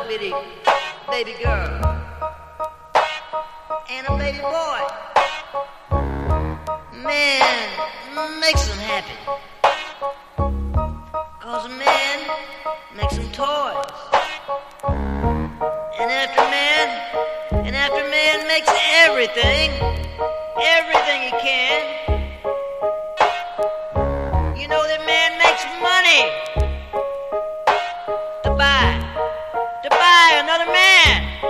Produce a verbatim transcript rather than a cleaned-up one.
bitty baby girl and a baby boy. Man makes them happy, 'cause a man makes them toys. And after man, and after man makes everything, everything he can, you know that man makes money to buy, to buy another man.